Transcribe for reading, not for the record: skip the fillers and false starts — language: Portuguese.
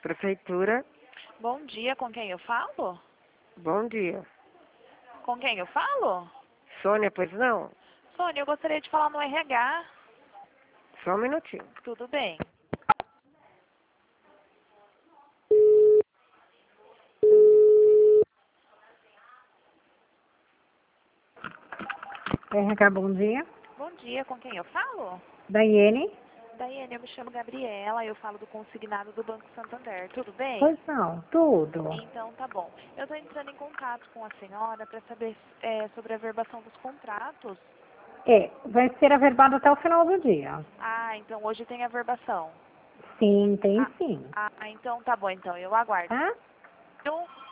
Prefeitura, Bom dia, com quem eu falo? bom dia. Com quem eu falo? Sônia, pois não? Sônia, eu gostaria de falar no RH. Só um minutinho. Tudo bem. RH, bom dia. Bom dia, com quem eu falo? Daiane? Daiane, eu me chamo Gabriela, eu falo do consignado do Banco Santander. Tudo bem? Pois não, tudo. Então tá bom. Eu estou entrando em contato com a senhora para saber sobre a verbação dos contratos. Vai ser averbado até o final do dia. Ah, então hoje tem a verbação. Sim, tem sim. Então tá bom, então eu aguardo. Tá? Então,